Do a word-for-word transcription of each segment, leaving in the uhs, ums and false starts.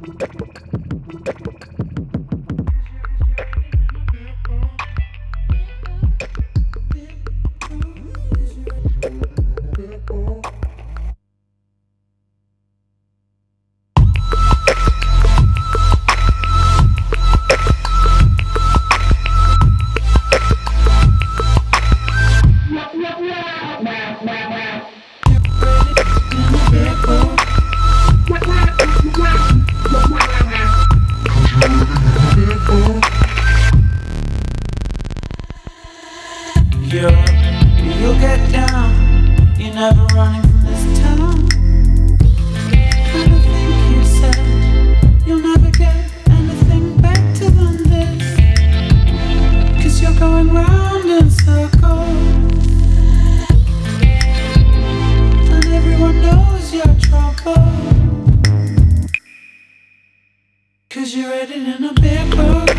You're, you'll get down. You're never running from this town. Kind of think you said you'll never get anything better than this. Cause you're going round in circles, and everyone knows your trouble. Cause you're headed in a big boat.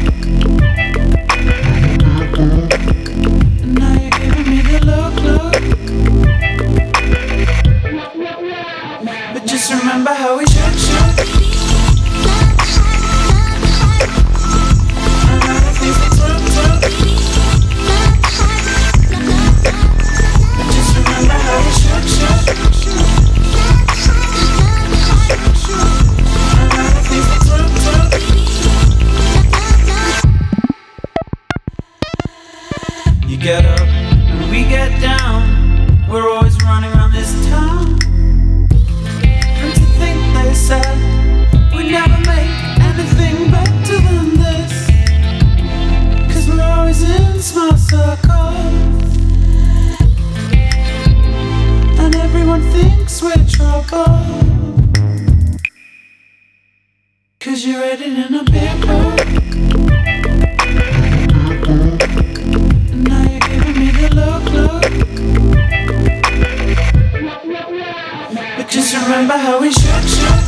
But just remember how we should, should. And all the things we took, took. But just remember how we should, should. And all the things we took, took. You get up and we get down. We're always running around this town. And to think they said we'd never make anything better than this. Cause we're always in small circles, and everyone thinks we're trouble. Cause you're headed in a big boat. And now you're giving me the look, look. But just remember how we should, should.